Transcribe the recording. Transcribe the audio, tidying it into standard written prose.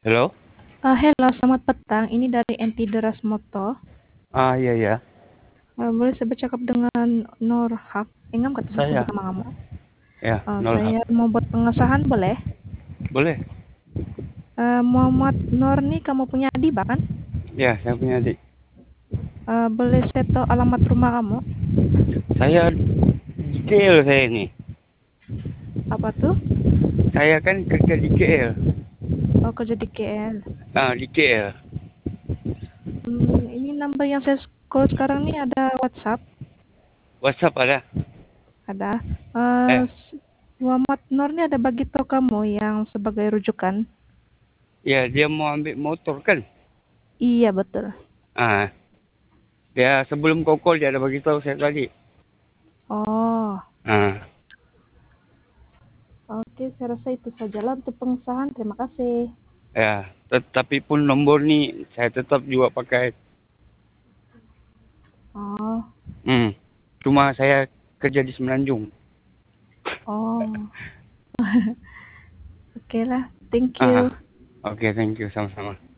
Halo? Halo, selamat petang. Ini dari NT Deras Moto. Iya ya. Boleh saya bercakap dengan Nurhak? Ingam kata sebut Saya. nama kamu. Ya, Nolhak. Saya mau buat pengesahan, boleh? Boleh? Muhammad Nur nih kamu punya adik kan? Ya, saya punya adik. Boleh saya tahu alamat rumah kamu? Saya di KL saya ini. Apa tuh? Saya kan kerja di KL. Oh, kerja di KL. Di KL. Ini number yang saya call sekarang nih ada WhatsApp? WhatsApp ada? Ada. Eh, Muhammad Nur nih ada bagi tahu kamu yang sebagai rujukan? ya dia mau ambil motor kan? Iya, betul. Ah, dia sebelum kau call dia ada bagi tahu saya tadi. Oh, Ah, oke. Saya rasa itu sajalah untuk pengesahan. Terima kasih. ya. Tetapi pun nomor ni saya tetap juga pakai. Oh. Cuma saya kerja di Semenanjung. Oh, oke lah. Thank Ah, you. oke, thank you sama-sama.